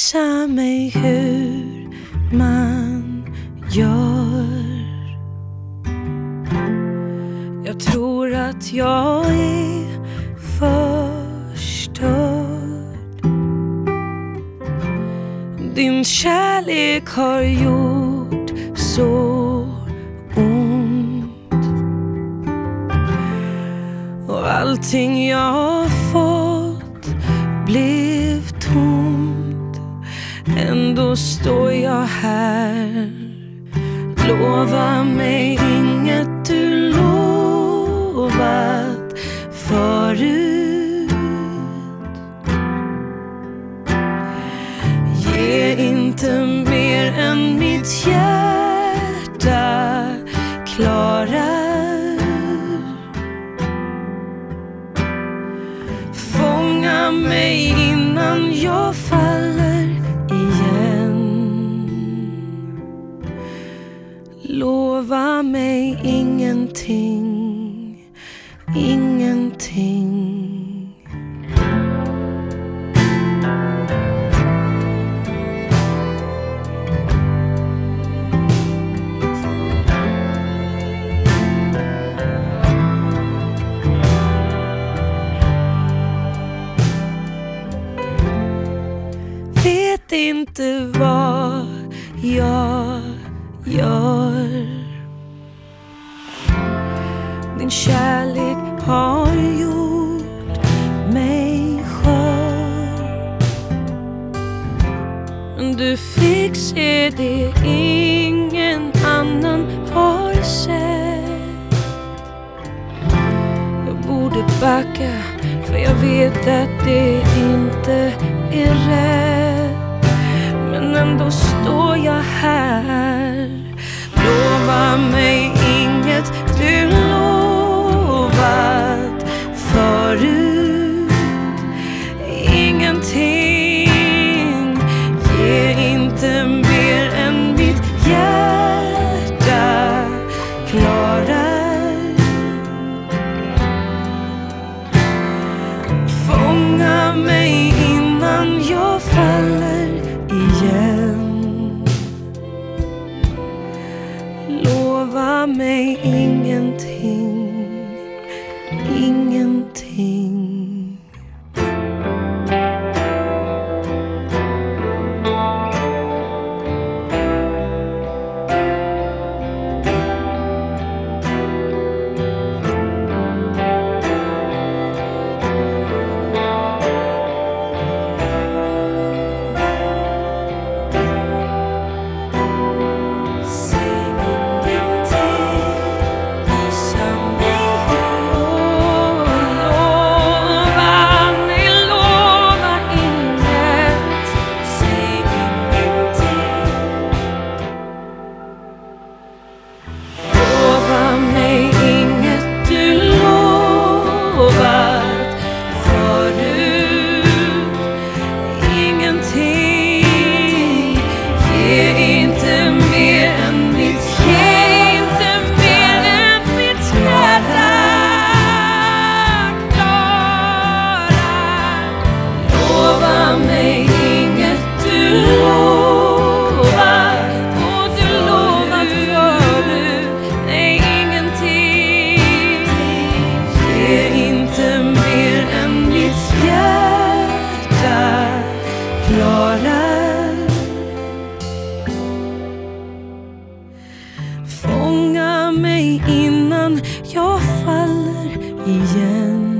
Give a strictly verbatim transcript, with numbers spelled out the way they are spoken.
visa mig hur man gör. Jag tror att jag är förstörd. Din kärlek har gjort så ont, och allting jag har fått blev tomt. Ändå står jag här. Lova mig inget du lovat förut. Ge inte mer än mitt hjärta klarar. Fånga mig innan jag faller igen. Lova mig ingenting, ingenting. Vet inte vad jag gör. Din kärlek har gjort mig skör. Du fick se det ingen annan har sett. Jag borde backa, för jag vet att det inte är rätt. Men ändå står jag här. Lova mig inget du lovat förut. Ingenting. Ge inte mer än mitt hjärta klarar. Fånga mig innan jag faller igen. Lova mig ingenting, ingenting. Fånga mig innan jag faller igen.